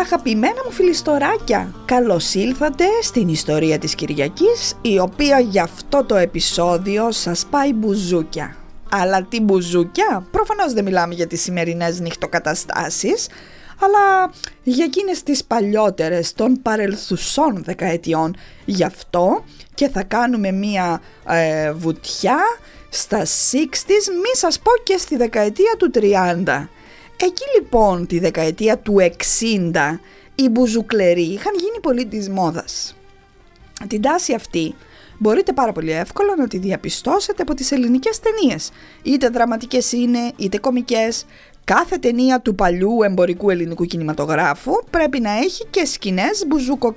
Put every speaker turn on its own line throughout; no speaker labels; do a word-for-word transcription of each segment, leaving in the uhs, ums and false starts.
Αγαπημένα μου φιλιστοράκια, καλώς ήλθατε στην ιστορία της Κυριακής, η οποία για αυτό το επεισόδιο σας πάει μπουζούκια. Αλλά τι μπουζούκια? Προφανώς δεν μιλάμε για τις σημερινές νυχτοκαταστάσεις, αλλά για εκείνες τις παλιότερες των παρελθουσών δεκαετιών. Γι' αυτό και θα κάνουμε μία ε, βουτιά στα εξήντα, μη σας πω και στη δεκαετία του τριάντα. Εκεί λοιπόν τη δεκαετία του εξήντα οι μπουζουκλεροί είχαν γίνει πολύ της μόδας. Την τάση αυτή μπορείτε πάρα πολύ εύκολα να τη διαπιστώσετε από τις ελληνικές ταινίες. Είτε δραματικές είναι, είτε κωμικές. Κάθε ταινία του παλιού εμπορικού ελληνικού κινηματογράφου πρέπει να έχει και σκηνές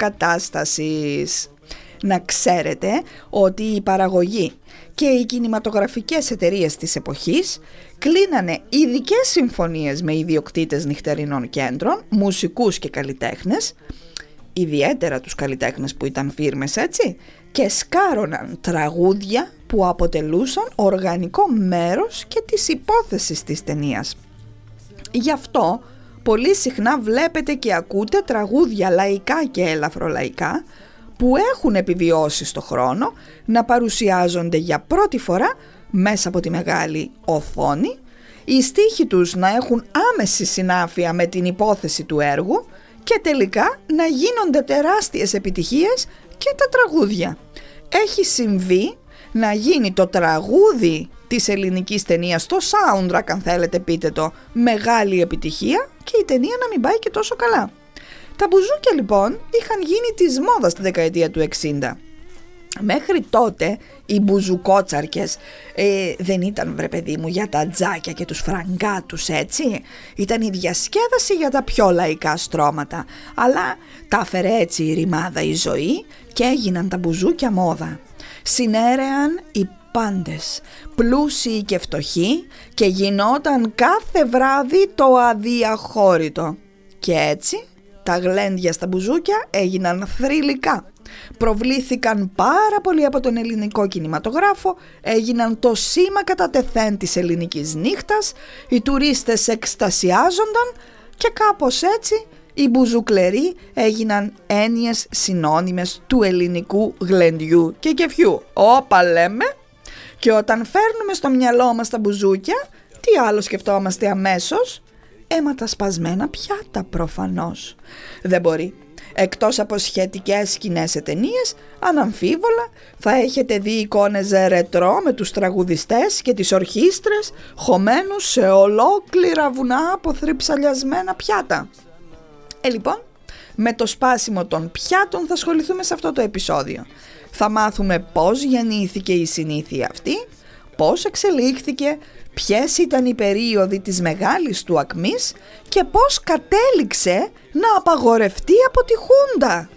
μπουζουκοκατάστασης. Να ξέρετε ότι η παραγωγή και οι κινηματογραφικές εταιρείες της εποχής κλείνανε ειδικές συμφωνίες με ιδιοκτήτες νυχτερινών κέντρων, μουσικούς και καλλιτέχνες, ιδιαίτερα τους καλλιτέχνες που ήταν φίρμες, έτσι, και σκάρωναν τραγούδια που αποτελούσαν οργανικό μέρος και της υπόθεσης της ταινίας. Γι' αυτό πολύ συχνά βλέπετε και ακούτε τραγούδια λαϊκά και ελαφρολαϊκά που έχουν επιβιώσει στο χρόνο να παρουσιάζονται για πρώτη φορά μέσα από τη μεγάλη οθόνη, οι στίχοι τους να έχουν άμεση συνάφεια με την υπόθεση του έργου και τελικά να γίνονται τεράστιες επιτυχίες και τα τραγούδια. Έχει συμβεί να γίνει το τραγούδι της ελληνικής ταινίας, το soundtrack αν θέλετε πείτε το, μεγάλη επιτυχία και η ταινία να μην πάει και τόσο καλά. Τα μπουζούκια λοιπόν είχαν γίνει της μόδας στη δεκαετία του εξήντα. Μέχρι τότε οι μπουζουκότσαρκες ε, δεν ήταν, βρε παιδί μου, για τα τζάκια και τους φραγκάτους, έτσι. Ήταν η διασκέδαση για τα πιο λαϊκά στρώματα. Αλλά τα έφερε έτσι η ρημάδα η ζωή και έγιναν τα μπουζούκια μόδα. Συνέρεαν οι πάντες, πλούσιοι και φτωχοί, και γινόταν κάθε βράδυ το αδιαχώρητο. Και έτσι τα γλέντια στα μπουζούκια έγιναν θρυλικά. Προβλήθηκαν πάρα πολύ από τον ελληνικό κινηματογράφο, έγιναν το σήμα κατά τεθέν της ελληνικής νύχτας, οι τουρίστες εκστασιάζονταν και κάπως έτσι οι μπουζουκλεροί έγιναν έννοιες συνώνυμες του ελληνικού γλεντιού και κεφιού. Όπα λέμε! Και όταν φέρνουμε στο μυαλό μας τα μπουζούκια, τι άλλο σκεφτόμαστε αμέσως? Αίματα σπασμένα πιάτα προφανώς. Δεν μπορεί. Εκτός από σχετικές σκηνές σε ταινίες, αναμφίβολα θα έχετε δει εικόνες ρετρό με τους τραγουδιστές και τις ορχήστρες χωμένους σε ολόκληρα βουνά από θρυψαλιασμένα πιάτα. Ε, λοιπόν, με το σπάσιμο των πιάτων θα ασχοληθούμε σε αυτό το επεισόδιο. Θα μάθουμε πώς γεννήθηκε η συνήθεια αυτή, πώς εξελίχθηκε, ποιες ήταν οι περίοδοι της μεγάλης του ακμής και πώς κατέληξε να απαγορευτεί από τη Χούντα.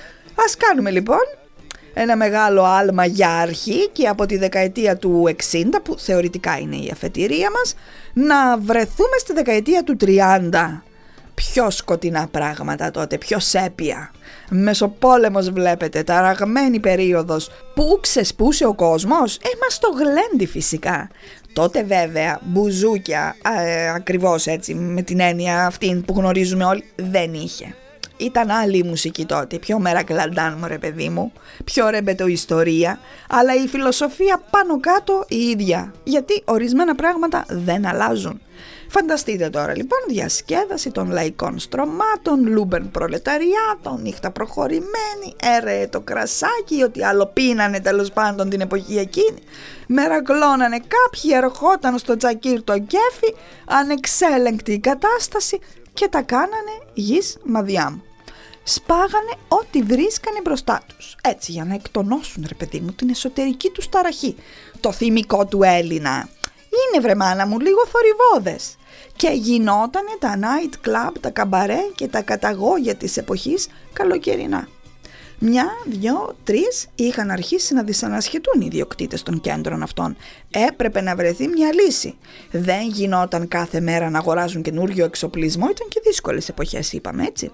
Ας κάνουμε λοιπόν ένα μεγάλο άλμα για αρχή και από τη δεκαετία του εξήντα, που θεωρητικά είναι η αφετηρία μας, να βρεθούμε στη δεκαετία του τριάντα. Πιο σκοτεινά πράγματα τότε, πιο σέπια. Μεσοπόλεμος βλέπετε, ταραγμένη περίοδος που ξεσπούσε ο κόσμος. Ε, μας το γλέντι φυσικά. Τότε βέβαια μπουζούκια, ε, ακριβώς έτσι με την έννοια αυτή που γνωρίζουμε όλοι, δεν είχε. Ήταν άλλη η μουσική τότε, πιο μερακλαντάν μου ρε παιδί μου, πιο ρεμπετοϊστορία, αλλά η φιλοσοφία πάνω κάτω η ίδια, γιατί ορισμένα πράγματα δεν αλλάζουν. Φανταστείτε τώρα λοιπόν διασκέδαση των λαϊκών στρωμάτων, λούμπεν προλεταριάτων, νύχτα προχωρημένη, έρεε το κρασάκι, ότι άλλο πίνανε τέλος πάντων την εποχή εκείνη, μερακλώνανε κάποιοι, ερχόταν στο τσακίρ το κέφι, ανεξέλεγκτη η κατάσταση και τα κάνανε γης μαδιά μου. Σπάγανε ό,τι βρίσκανε μπροστά τους, έτσι για να εκτονώσουν ρε παιδί μου την εσωτερική τους ταραχή. Το θυμικό του Έλληνα είναι βρε μάνα μου λίγο θορυβώδες. Και γινότανε τα night club, τα καμπαρέ και τα καταγόγια της εποχής καλοκαιρινά. Μια, δυο, τρεις είχαν αρχίσει να δυσανασχετούν οι ιδιοκτήτες των κέντρων αυτών. Έπρεπε να βρεθεί μια λύση. Δεν γινόταν κάθε μέρα να αγοράζουν καινούριο εξοπλισμό, ήταν και δύσκολες εποχές είπαμε, έτσι.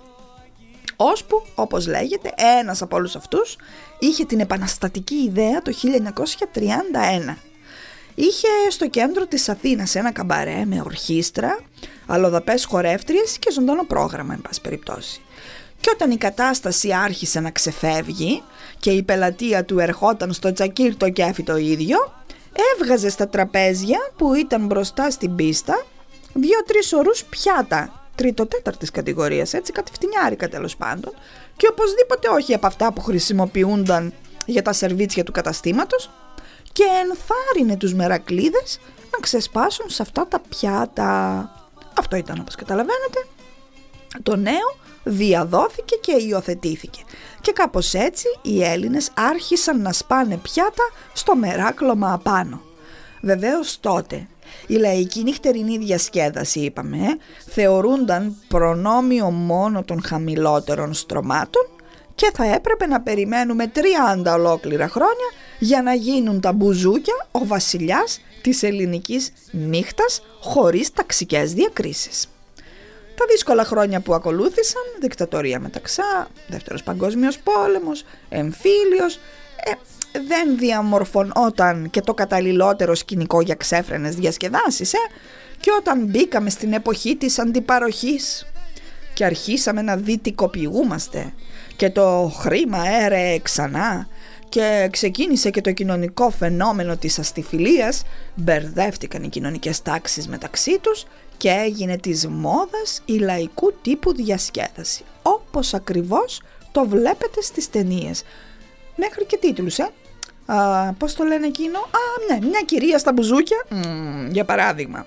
Ώσπου, όπως λέγεται, ένας από όλους αυτούς είχε την επαναστατική ιδέα το χίλια εννιακόσια τριάντα ένα. είχε στο κέντρο της Αθήνας ένα καμπαρέ με ορχήστρα, αλλοδαπές χορεύτριες και ζωντανό πρόγραμμα, εν πάση περιπτώσει. Και όταν η κατάσταση άρχισε να ξεφεύγει και η πελατεία του ερχόταν στο τσακίρ το κέφι το ίδιο, έβγαζε στα τραπέζια που ήταν μπροστά στην πίστα δύο-τρεις ορούς πιάτα τρίτο-τέταρτης κατηγορίας, έτσι κατευθυνιάρικα τέλος πάντων, και οπωσδήποτε όχι από αυτά που χρησιμοποιούνταν για τα σερβίτσια του καταστήματος, και ενθάρρυνε τους μερακλείδες να ξεσπάσουν σε αυτά τα πιάτα. Αυτό ήταν, όπως καταλαβαίνετε, το νέο διαδόθηκε και υιοθετήθηκε, και κάπως έτσι οι Έλληνες άρχισαν να σπάνε πιάτα στο μεράκλωμα απάνω. Βεβαίως τότε η λαϊκή νυχτερινή διασκέδαση, είπαμε, θεωρούνταν προνόμιο μόνο των χαμηλότερων στρωμάτων και θα έπρεπε να περιμένουμε τριάντα ολόκληρα χρόνια για να γίνουν τα μπουζούκια ο βασιλιάς της ελληνικής νύχτας χωρίς ταξικές διακρίσεις. Τα δύσκολα χρόνια που ακολούθησαν, δικτατορία μεταξά, δεύτερος παγκόσμιος πόλεμος, εμφύλιος, ε, δεν διαμορφωνόταν και το καταλληλότερο σκηνικό για ξέφρενες διασκεδάσεις, ε, και όταν μπήκαμε στην εποχή της αντιπαροχής και αρχίσαμε να δυτικοποιούμαστε και το χρήμα έρεε ξανά και ξεκίνησε και το κοινωνικό φαινόμενο της αστιφιλίας, μπερδεύτηκαν οι κοινωνικές τάξεις μεταξύ τους και έγινε της μόδας η λαϊκού τύπου διασκέδαση, όπως ακριβώς το βλέπετε στις ταινίες. Μέχρι και τίτλους, ε. Α, πώς το λένε εκείνο? Α, ναι, μια κυρία στα μπουζούκια, mm, για παράδειγμα.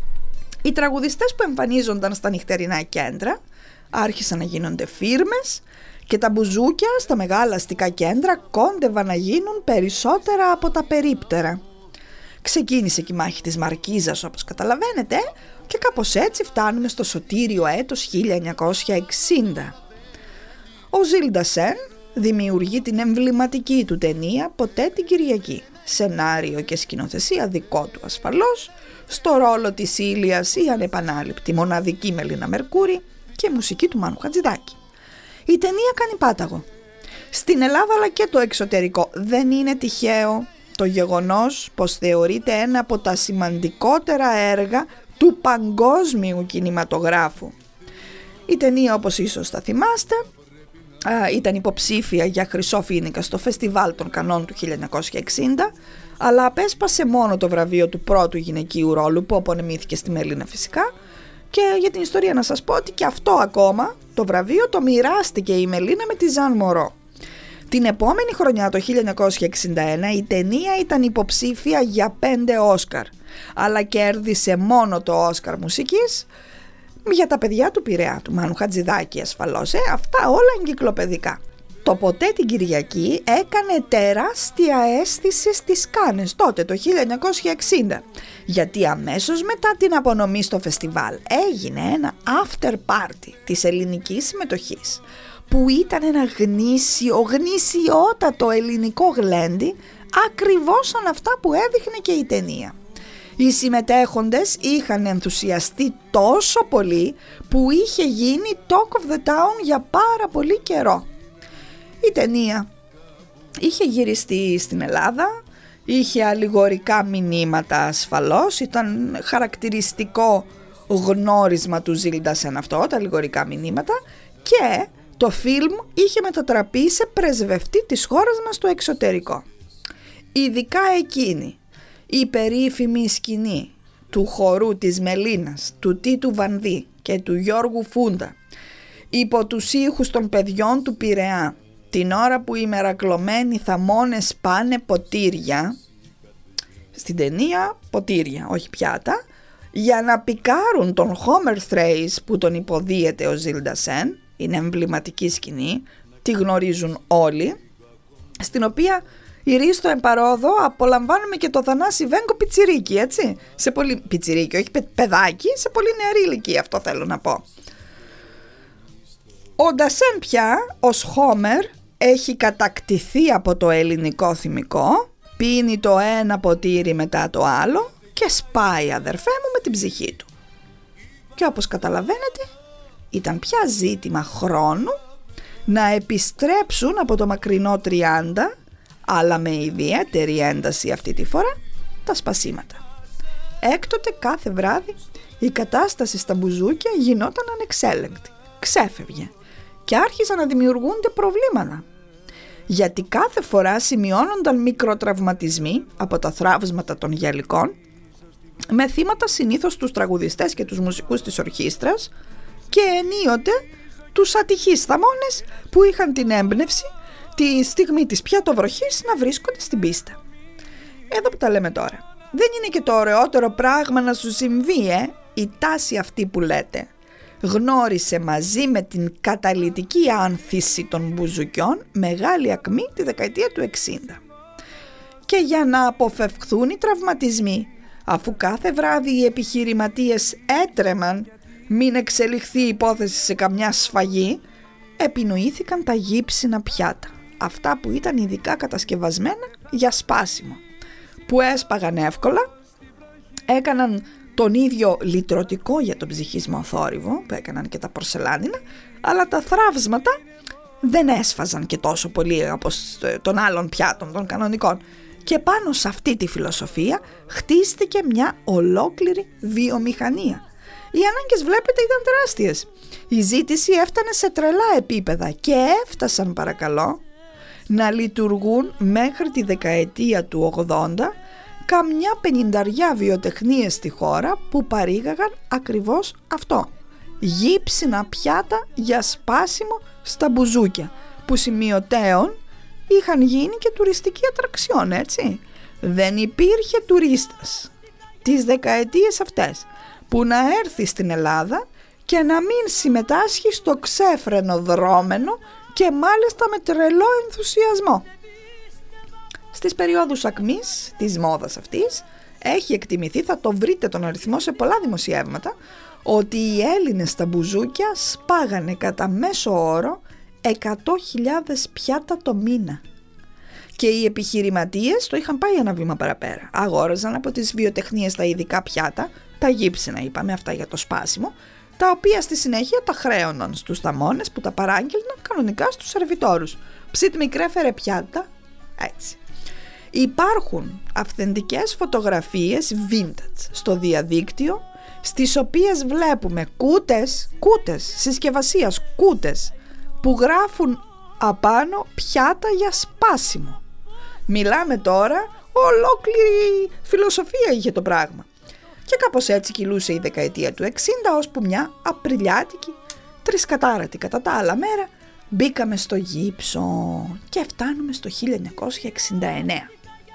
Οι τραγουδιστές που εμφανίζονταν στα νυχτερινά κέντρα άρχισαν να γίνονται φίρμες και τα μπουζούκια στα μεγάλα αστικά κέντρα κόντευαν να γίνουν περισσότερα από τα περίπτερα. Ξεκίνησε και η μάχη της Μαρκίζας, όπως καταλαβαίνετε, και κάπως έτσι φτάνουμε στο σωτήριο έτος χίλια εννιακόσια εξήντα. Ο Ζιλ Ντασέν δημιουργεί την εμβληματική του ταινία «Ποτέ την Κυριακή», σενάριο και σκηνοθεσία δικό του ασφαλώς, στο ρόλο της Ήλιας η ανεπανάληπτη μοναδική Μελίνα Μερκούρη και μουσική του Μάνου Χατζηδάκη. Η ταινία κάνει πάταγο στην Ελλάδα αλλά και το εξωτερικό. Δεν είναι τυχαίο το γεγονός πως θεωρείται ένα από τα σημαντικότερα έργα του παγκόσμιου κινηματογράφου. Η ταινία, όπως ίσως θα θυμάστε, ήταν υποψήφια για Χρυσό Φοίνικα στο Φεστιβάλ των Κανών του χίλια εννιακόσια εξήντα, αλλά απέσπασε μόνο το βραβείο του πρώτου γυναικείου ρόλου που απονεμήθηκε στη Μελίνα φυσικά, και για την ιστορία να σας πω ότι και αυτό ακόμα το βραβείο το μοιράστηκε η Μελίνα με τη Ζαν Μορό. Την επόμενη χρονιά, το χίλια εννιακόσια εξήντα ένα, η ταινία ήταν υποψήφια για πέντε Όσκαρ, αλλά κέρδισε μόνο το Όσκαρ μουσικής για τα παιδιά του Πειραιά, του Μάνου Χατζηδάκη ασφαλώς, ε, αυτά όλα εγκυκλοπαιδικά. Το «Ποτέ την Κυριακή» έκανε τεράστια αίσθηση στις Κάνες τότε, το χίλια εννιακόσια εξήντα, γιατί αμέσως μετά την απονομή στο φεστιβάλ έγινε ένα after party της ελληνικής συμμετοχής, που ήταν ένα γνήσιο, γνήσιότατο ελληνικό γλέντι, ακριβώς σαν αυτά που έδειχνε και η ταινία. Οι συμμετέχοντες είχαν ενθουσιαστεί τόσο πολύ που είχε γίνει Talk of the Town για πάρα πολύ καιρό. Η ταινία είχε γυριστεί στην Ελλάδα, είχε αλληγορικά μηνύματα ασφαλώς, ήταν χαρακτηριστικό γνώρισμα του Ζιλ Ντασέν αυτό, τα αλληγορικά μηνύματα, και το φιλμ είχε μετατραπεί σε πρεσβευτή της χώρας μας στο εξωτερικό. Ειδικά εκείνη η περίφημη σκηνή του χορού της Μελίνας, του Τίτου Βανδύ και του Γιώργου Φούντα υπό τους ήχους των παιδιών του Πειραιά, την ώρα που οι μερακλωμένοι θαμώνες πάνε ποτήρια, στην ταινία ποτήρια, όχι πιάτα, για να πικάρουν τον Χόμερ Θρέις που τον υποδίεται ο Ζιλ Ντασέν, είναι εμβληματική σκηνή, τη γνωρίζουν όλοι, στην οποία η Ρίστο εμπαρόδο απολαμβάνουμε και το Θανάση Βέγκο πιτσιρίκι, έτσι, σε πολύ πιτσιρίκι, όχι παιδάκι, σε πολύ νεαρή ηλικία, αυτό θέλω να πω. Ο Ντασέν πια ως Χόμερ έχει κατακτηθεί από το ελληνικό θυμικό, πίνει το ένα ποτήρι μετά το άλλο και σπάει, αδερφέ μου, με την ψυχή του. Και όπως καταλαβαίνετε ήταν πια ζήτημα χρόνου να επιστρέψουν από το μακρινό τριάντα, αλλά με ιδιαίτερη ένταση αυτή τη φορά, τα σπασίματα. Έκτοτε κάθε βράδυ η κατάσταση στα μπουζούκια γινόταν ανεξέλεγκτη, ξέφευγε και άρχισαν να δημιουργούνται προβλήματα. Γιατί κάθε φορά σημειώνονταν μικροτραυματισμοί από τα θραύσματα των γυαλικών, με θύματα συνήθως τους τραγουδιστές και τους μουσικούς της ορχήστρας και ενίοτε τους ατυχείς θαμώνες που είχαν την έμπνευση τη στιγμή της πιατοβροχής να βρίσκονται στην πίστα. Εδώ που τα λέμε τώρα, δεν είναι και το ωραιότερο πράγμα να σου συμβεί, ε? Η τάση αυτή που λέτε γνώρισε μαζί με την καταλυτική άνθηση των μπουζουκιών μεγάλη ακμή τη δεκαετία του εξήντα. Και για να αποφευχθούν οι τραυματισμοί, αφού κάθε βράδυ οι επιχειρηματίες έτρεμαν μην εξελιχθεί η υπόθεση σε καμιά σφαγή, επινοήθηκαν τα γύψινα πιάτα, αυτά που ήταν ειδικά κατασκευασμένα για σπάσιμο, που έσπαγαν εύκολα, έκαναν τον ίδιο λυτρωτικό για τον ψυχισμό θόρυβο που έκαναν και τα πορσελάνινα, αλλά τα θραύσματα δεν έσφαζαν και τόσο πολύ όπως των άλλων πιάτων, των κανονικών. Και πάνω σε αυτή τη φιλοσοφία χτίστηκε μια ολόκληρη βιομηχανία. Οι ανάγκες, βλέπετε, ήταν τεράστιες. Η ζήτηση έφτανε σε τρελά επίπεδα και έφτασαν, παρακαλώ, να λειτουργούν μέχρι τη δεκαετία του ογδόντα καμιά πενηνταριά βιοτεχνίες στη χώρα που παρήγαγαν ακριβώς αυτό. Γύψινα πιάτα για σπάσιμο στα μπουζούκια, που σημειωτέων είχαν γίνει και τουριστική ατραξιόν, έτσι. Δεν υπήρχε τουρίστας τις δεκαετίες αυτές που να έρθει στην Ελλάδα και να μην συμμετάσχει στο ξέφρενο δρόμενο και μάλιστα με τρελό ενθουσιασμό. Στις περιόδους ακμής της μόδας αυτής έχει εκτιμηθεί, θα το βρείτε τον αριθμό σε πολλά δημοσιεύματα, ότι οι Έλληνες στα μπουζούκια σπάγανε κατά μέσο όρο εκατό χιλιάδες πιάτα το μήνα. Και οι επιχειρηματίες το είχαν πάει ένα βήμα παραπέρα. Αγόραζαν από τις βιοτεχνίες τα ειδικά πιάτα, τα γύψινα είπαμε, αυτά για το σπάσιμο, τα οποία στη συνέχεια τα χρέωναν στους θαμώνες που τα παράγγελναν κανονικά στους σερβιτόρους. Ψίτ μικρέ φέρε πιάτα, έτσι. Υπάρχουν αυθεντικές φωτογραφίες vintage στο διαδίκτυο, στις οποίες βλέπουμε κούτες, κούτες συσκευασίας, κούτες που γράφουν απάνω πιάτα για σπάσιμο. Μιλάμε τώρα, ολόκληρη φιλοσοφία είχε το πράγμα. Και κάπως έτσι κυλούσε η δεκαετία του εξήντα, ώσπου μια απριλιάτικη, τρισκατάρατη κατά τα άλλα μέρα, μπήκαμε στο γύψο και φτάνουμε στο χίλια εννιακόσια εξήντα εννέα.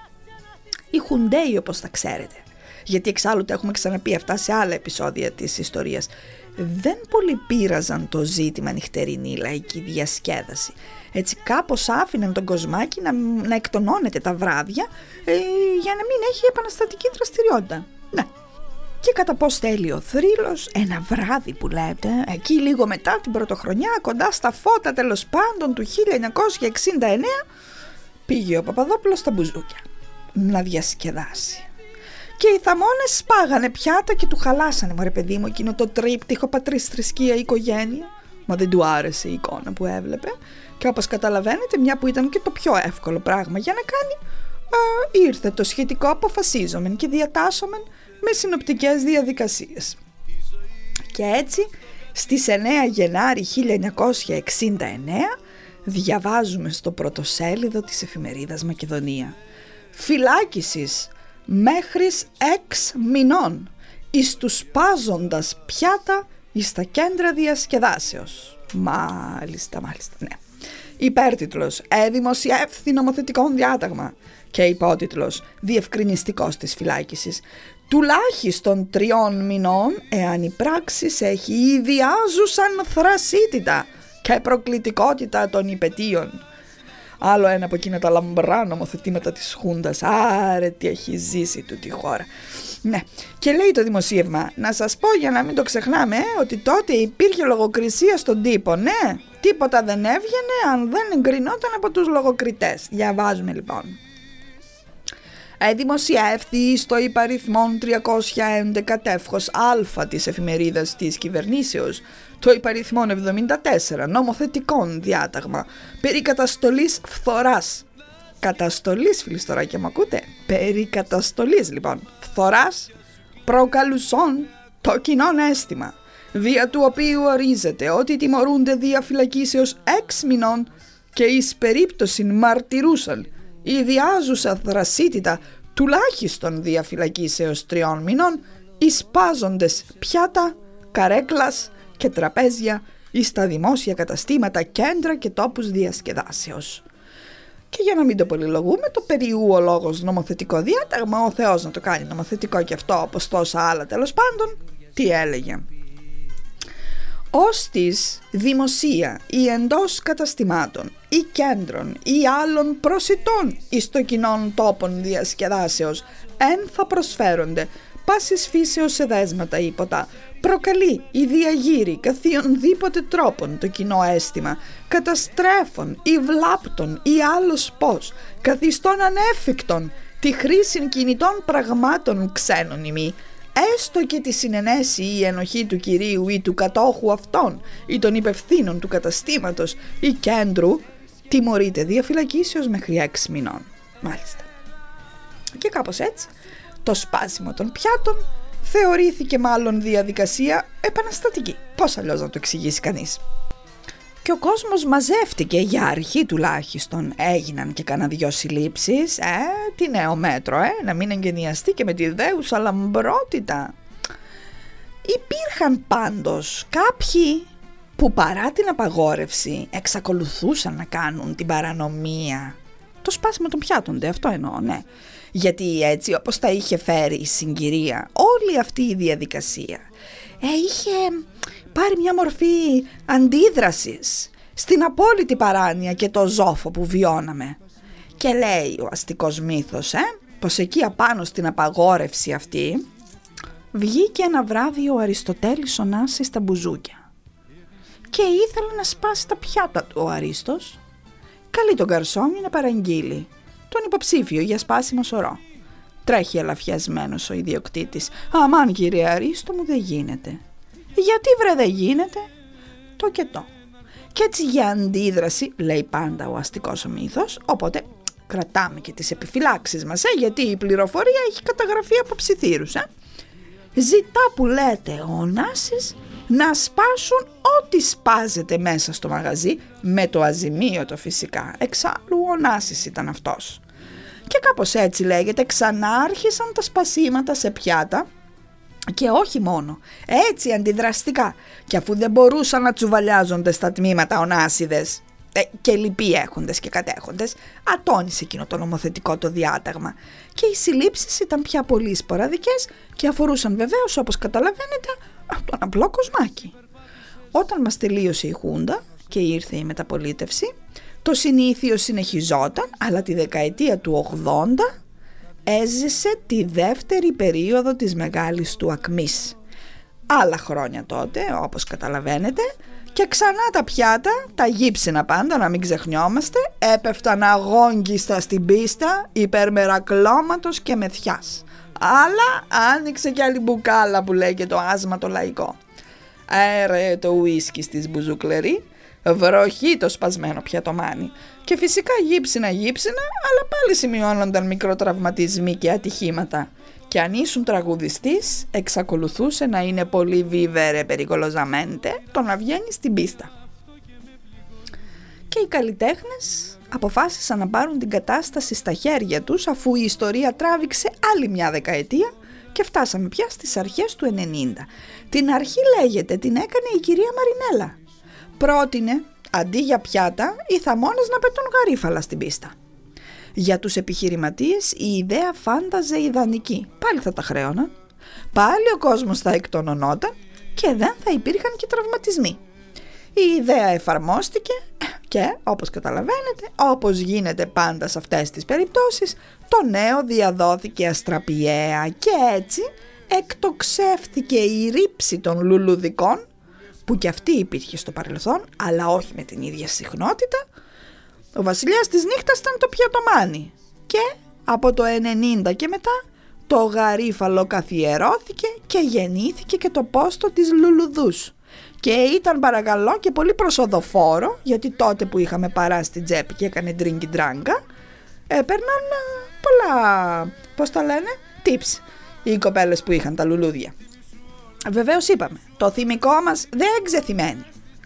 Οι Χουντέοι, όπως τα ξέρετε, γιατί εξάλλου τα έχουμε ξαναπεί αυτά σε άλλα επεισόδια της ιστορίας, δεν πολύ πείραζαν το ζήτημα νυχτερινή λαϊκή διασκέδαση. Έτσι κάπως άφηναν τον κοσμάκι να, να εκτονώνεται τα βράδια ε, για να μην έχει επαναστατική δραστηριότητα. Ναι. Και κατά πώς θέλει ο θρύλος, ένα βράδυ που λέτε, εκεί λίγο μετά την πρωτοχρονιά, κοντά στα φώτα τέλος πάντων του χίλια εννιακόσια εξήντα εννέα, πήγε ο Παπαδόπουλος στα μπουζούκια να διασκεδάσει. Και οι θαμώνες σπάγανε πιάτα και του χαλάσανε, μωρέ παιδί μου, εκείνο το τρίπτυχο πατρίς, θρησκεία, οικογένεια. Μα δεν του άρεσε η εικόνα που έβλεπε. Και όπως καταλαβαίνετε, μια που ήταν και το πιο εύκολο πράγμα για να κάνει, α, ήρθε το σχετικό αποφασίζομεν και διατάσσομεν με συνοπτικές διαδικασίες. Και έτσι στις εννέα Γενάρη χίλια εννιακόσια εξήντα εννέα διαβάζουμε στο πρωτοσέλιδο της εφημερίδας Μακεδονία: φυλάκισης μέχρις έξ μηνών εις τους σπάζοντας πιάτα εις τα κέντρα διασκεδάσεως. Μάλιστα, μάλιστα, ναι. Υπέρτιτλος: εδημοσιεύθη νομοθετικό διάταγμα. Και υπότιτλος: διευκρινιστικός της φυλάκισης τουλάχιστον τριών μηνών, εάν η πράξη έχει ιδιάζουσαν θρασίτητα και προκλητικότητα των υπαιτίων. Άλλο ένα από εκείνα τα λαμπρά νομοθετήματα της Χούντας. Άρε τι έχει ζήσει τούτη η χώρα. Ναι, και λέει το δημοσίευμα, να σας πω για να μην το ξεχνάμε, ε, ότι τότε υπήρχε λογοκρισία στον τύπο, ναι. Τίποτα δεν έβγαινε αν δεν εγκρινόταν από τους λογοκριτές. Διαβάζουμε λοιπόν. Δημοσιεύθη στο υπαριθμόν τριακόσια έντεκα τεύχος Α της εφημερίδας της κυβερνήσεως το υπαριθμόν εβδομήντα τέσσερα νομοθετικών διάταγμα περί καταστολής φθοράς καταστολής, φιλιστοράκια, μου ακούτε? Περί καταστολής λοιπόν. Φθοράς προκαλουσών το κοινόν αίσθημα, δια του οποίου ορίζεται ότι τιμωρούνται δια φυλακίσεως έξ μηνών και εις περίπτωσιν μαρτυρούσαν η διάζουσα δρασίτητα τουλάχιστον δια φυλακίσεως τριών μηνών εις πάζοντες πιάτα, καρέκλας και τραπέζια εις τα δημόσια καταστήματα, κέντρα και τόπους διασκεδάσεως. Και για να μην το πολυλογούμε, το περιού ο λόγος νομοθετικό διάταγμα, ο Θεός να το κάνει νομοθετικό και αυτό όπως τόσα άλλα τέλος πάντων, τι έλεγε? Ώστις δημοσία ή εντός καταστημάτων ή κέντρων ή άλλων προσιτών εις το κοινών τόπων διασκεδάσεως εν θα προσφέρονται πάσης φύσεως εδέσματα ή ποτά, προκαλεί ή διαγείρει καθιονδήποτε τρόπον το κοινό αίσθημα, καταστρέφων ή βλάπτων ή άλλος πώς, καθιστών ανέφικτον τη χρήση κινητών πραγμάτων ξένων ημί, έστω και τη συνενέση ή ενοχή του κυρίου ή του κατόχου αυτών ή των υπευθύνων του καταστήματος ή κέντρου, τιμωρείται διαφυλακίσεως μέχρι έξι μηνών. Μάλιστα. Και κάπως έτσι το σπάσιμο των πιάτων θεωρήθηκε μάλλον διαδικασία επαναστατική. Πώς αλλιώς να το εξηγήσει κανείς? Και ο κόσμος μαζεύτηκε, για αρχή τουλάχιστον έγιναν και κάνα δυο συλλήψεις. Ε, τι νέο μέτρο, ε, να μην εγγενιαστεί και με τη δέουσα λαμπρότητα. Υπήρχαν πάντως κάποιοι που παρά την απαγόρευση εξακολουθούσαν να κάνουν την παρανομία. Το σπάσιμο των πιάτων, δε, αυτό εννοώ, ναι. Γιατί έτσι όπως τα είχε φέρει η συγκυρία, όλη αυτή η διαδικασία ε, είχε πάρει μια μορφή αντίδρασης στην απόλυτη παράνοια και το ζόφο που βιώναμε. Και λέει ο αστικός μύθος ε, πως εκεί απάνω στην απαγόρευση αυτή βγήκε ένα βράδυ ο Αριστοτέλης ο Νάσης στα μπουζούκια και ήθελε να σπάσει τα πιάτα του ο Αρίστος. Καλεί τον γκαρσόνι να παραγγείλει τον υποψήφιο για σπάσιμο σωρό. Τρέχει ελαφιασμένος ο ιδιοκτήτης. «Αμάν κύριε Αρίστο μου, δεν γίνεται». «Γιατί βρε δεν γίνεται?» «Το και το». Και έτσι για αντίδραση, λέει πάντα ο αστικός ο μύθος, οπότε κρατάμε και τις επιφυλάξεις μας, ε, γιατί η πληροφορία έχει καταγραφεί από ψιθύρους. Ε. Ζητά, που λέτε, ο Νάσης να σπάσουν ό,τι σπάζεται μέσα στο μαγαζί, με το αζημίωτο φυσικά. Εξάλλου ο Νάσης ήταν αυτός. Και κάπως έτσι λέγεται ξανά άρχισαν τα σπασίματα σε πιάτα, και όχι μόνο, έτσι αντιδραστικά. Και αφού δεν μπορούσαν να τσουβαλιάζονται στα τμήματα ονάσιδες ε, και λοιποί έχοντες και κατέχοντες, ατώνησε εκείνο το νομοθετικό το διάταγμα. Και οι συλλήψεις ήταν πια πολύ σποραδικές και αφορούσαν βεβαίως, όπως καταλαβαίνετε, τον απλό κοσμάκι. Όταν μας τελείωσε η Χούντα και ήρθε η μεταπολίτευση, το συνήθιο συνεχιζόταν, αλλά τη δεκαετία του ογδόντα έζησε τη δεύτερη περίοδο της μεγάλης του ακμής. Άλλα χρόνια τότε, όπως καταλαβαίνετε, και ξανά τα πιάτα, τα γύψινα πάντα, να μην ξεχνιόμαστε, έπεφταν αγόγγιστα στην πίστα υπέρ μερακλώματος και μεθιάς. Αλλά άνοιξε κι άλλη μπουκάλα που λέει και το άσμα το λαϊκό. Έρε το ουίσκι στις μπουζουκλερί, βροχή το σπασμένο πιατομάνι. Και φυσικά γύψινα γύψινα, αλλά πάλι σημειώνονταν μικροτραυματισμοί και ατυχήματα. Και αν ήσουν τραγουδιστής, εξακολουθούσε να είναι πολύ βίβερε περικολοζαμέντε το να βγαίνει στην πίστα. Και οι καλλιτέχνες αποφάσισαν να πάρουν την κατάσταση στα χέρια τους, αφού η ιστορία τράβηξε άλλη μια δεκαετία και φτάσαμε πια στις αρχές του ενενήντα. Την αρχή, λέγεται, την έκανε η κυρία Μαρινέλα. Πρότεινε, αντί για πιάτα, οι θαμώνες να πετούν γαρίφαλα στην πίστα. Για τους επιχειρηματίες η ιδέα φάνταζε ιδανική. Πάλι θα τα χρέωναν, πάλι ο κόσμος θα εκτονωνόταν και δεν θα υπήρχαν και τραυματισμοί. Η ιδέα εφαρμόστηκε και, όπως καταλαβαίνετε, όπως γίνεται πάντα σε αυτές τις περιπτώσεις, το νέο διαδόθηκε αστραπιαία και έτσι εκτοξεύθηκε η ρήψη των λουλουδικών, που κι αυτή υπήρχε στο παρελθόν, αλλά όχι με την ίδια συχνότητα. Ο βασιλιάς της νύχτας ήταν το πιατομάνι και από το ενενήντα και μετά το γαρίφαλο καθιερώθηκε και γεννήθηκε και το πόστο της λουλουδούς. Και ήταν, παρακαλώ, και πολύ προσοδοφόρο, γιατί τότε που είχαμε παρά στην τσέπη και έκανε ντρίγκι ντράγκα, έπαιρναν πολλά, πώς τα λένε, tips οι κοπέλες που είχαν τα λουλούδια. Βεβαίως είπαμε, το θυμικό μας δεν ξεθυμένει.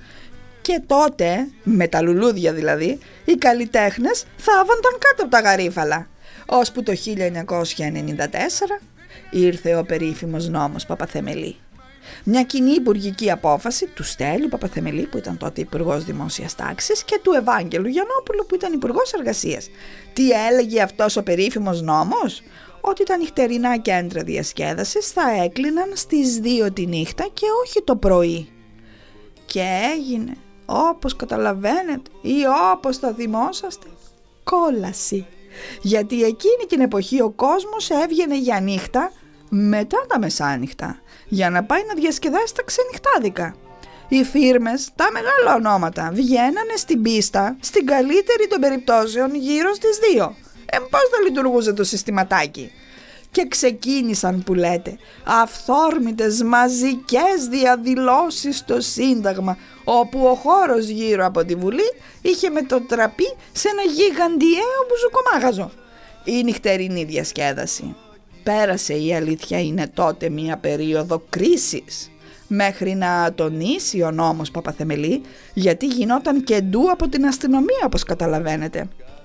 Και τότε, με τα λουλούδια δηλαδή, οι καλλιτέχνες θάβονταν κάτω από τα γαρίφαλα, ώσπου το χίλια εννιακόσια ενενήντα τέσσερα ήρθε ο περίφημος νόμος Παπαθεμελή. Μια κοινή υπουργική απόφαση του Στέλιου Παπαθεμελή, που ήταν τότε υπουργός Δημόσιας Τάξης, και του Ευάγγελου Γιαννόπουλου, που ήταν υπουργός Εργασίας. Τι έλεγε αυτός ο περίφημος νόμος? Ότι τα νυχτερινά κέντρα διασκέδασης θα έκλειναν στις δύο τη νύχτα και όχι το πρωί. Και έγινε, όπως καταλαβαίνετε ή όπως θα θυμόσαστε, κόλαση. Γιατί εκείνη την εποχή ο κόσμος έβγαινε για νύχτα μετά τα μεσάνυχτα, για να πάει να διασκεδάσει τα ξενυχτάδικα. Οι φίρμες, τα μεγάλα ονόματα, βγαίνανε στην πίστα, στην καλύτερη των περιπτώσεων γύρω στις δύο. Ε, πώς θα λειτουργούσε το συστηματάκι? Και ξεκίνησαν, που λέτε, αυθόρμητες μαζικές διαδηλώσεις στο Σύνταγμα, όπου ο χώρος γύρω από τη Βουλή είχε μετατραπεί σε ένα γιγαντιαίο μπουζουκομάγαζο. Η νυχτερινή διασκέδαση πέρασε, η αλήθεια είναι, τότε μία περίοδο κρίσης, μέχρι να τονίσει ο νόμος Παπαθεμελή, γιατί γινόταν και ντου από την αστυνομία, όπως καταλαβαίνετε.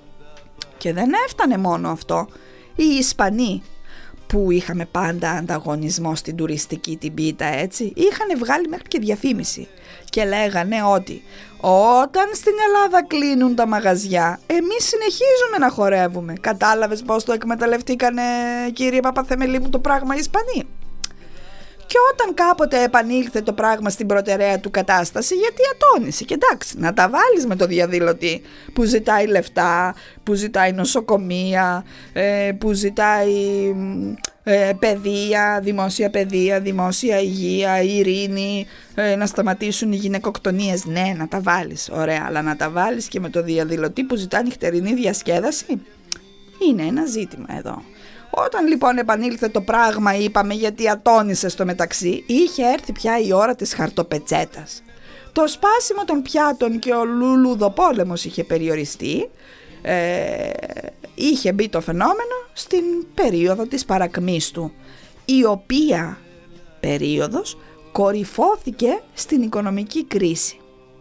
Και δεν έφτανε μόνο αυτό. Οι Ισπανοί, που είχαμε πάντα ανταγωνισμό στην τουριστική την πίτα, έτσι, είχαν βγάλει μέχρι και διαφήμιση και λέγανε ότι όταν στην Ελλάδα κλείνουν τα μαγαζιά, εμείς συνεχίζουμε να χορεύουμε. Κατάλαβες πώς το εκμεταλλευτήκανε, κύριε Παπαθεμελή μου, το πράγμα οι Ισπανοί? Και όταν κάποτε επανήλθε το πράγμα στην προτεραία του κατάσταση, γιατί ατώνησε? Και εντάξει, να τα βάλεις με το διαδηλωτή που ζητάει λεφτά, που ζητάει νοσοκομεία, που ζητάει ε, παιδεία, δημόσια παιδεία, δημόσια υγεία, ειρήνη, ε, να σταματήσουν οι γυναικοκτονίες. Ναι, να τα βάλεις, ωραία, αλλά να τα βάλεις και με το διαδηλωτή που ζητάει νυχτερινή διασκέδαση? Είναι ένα ζήτημα εδώ. Όταν λοιπόν επανήλθε το πράγμα, είπαμε, γιατί ατώνησε στο μεταξύ, είχε έρθει πια η ώρα της χαρτοπετσέτας. Το σπάσιμο των πιάτων και ο λουλουδοπόλεμος είχε περιοριστεί. Ε, είχε μπει το φαινόμενο στην περίοδο της παρακμής του, η οποία περίοδος κορυφώθηκε στην οικονομική κρίση.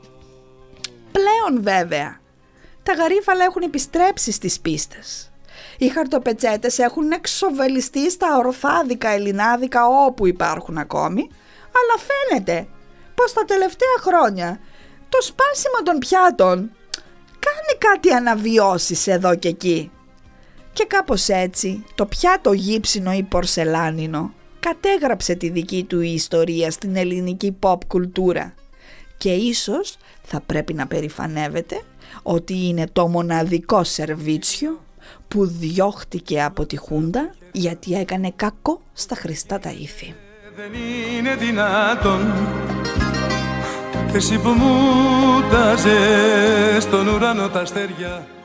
Πλέον βέβαια τα γαρίφαλα έχουν επιστρέψει στις πίστες. Οι χαρτοπετσέτες έχουν εξοβελιστεί στα ορθάδικα ελληνάδικα όπου υπάρχουν ακόμη, αλλά φαίνεται πως τα τελευταία χρόνια το σπάσιμο των πιάτων κάνει κάτι αναβιώσεις εδώ και εκεί. Και κάπως έτσι το πιάτο γύψινο ή πορσελάνινο κατέγραψε τη δική του ιστορία στην ελληνική pop κουλτούρα. Και ίσως θα πρέπει να περηφανεύεται ότι είναι το μοναδικό σερβίτσιο που διώχτηκε από τη Χούντα γιατί έκανε κακό στα χρηστά τα ήθη.
Δεν είναι δυνατόν εσύ που μου τάζες στον ουρανό τα αστέρια.